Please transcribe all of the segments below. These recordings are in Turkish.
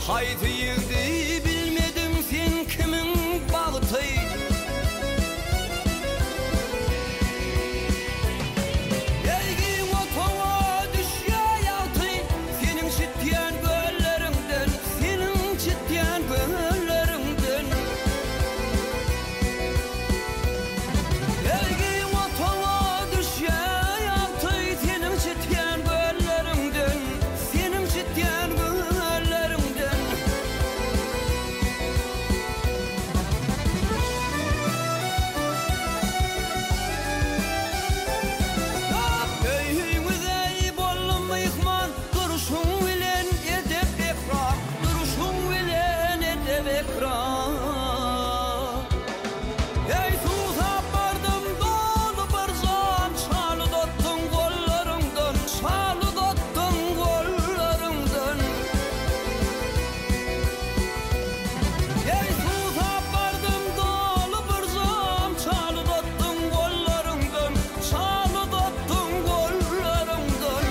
Haydi yıldı bilmedim sen kimin bağıtı. Elgin otova düşüyor yaltı. Senin çityen göllerinden, senin çityen göllerinden. Elgin otova düşüyor yaltı. Senin çityen göllerinden, senin çityen göllerinden. Öyümüze bollum yıkman, duruşun bilen edep ekran, duruşun bilen edep ekran. Ey tuta bardım dolu bir zan, çalı dottun kollarımdan, çalı dottun kollarımdan. Ey tuta bardım dolu bir zan, çalı dottun kollarımdan, çalı dottun kollarımdan.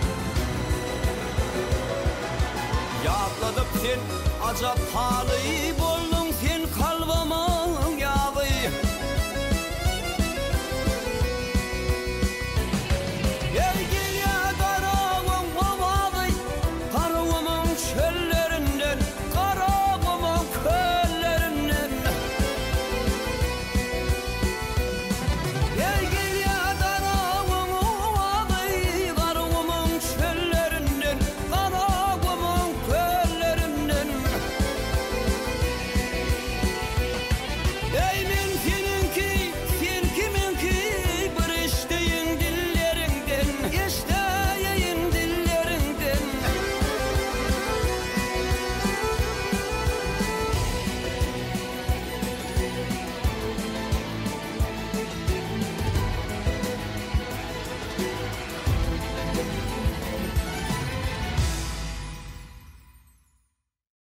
Yadladıp sen acap halı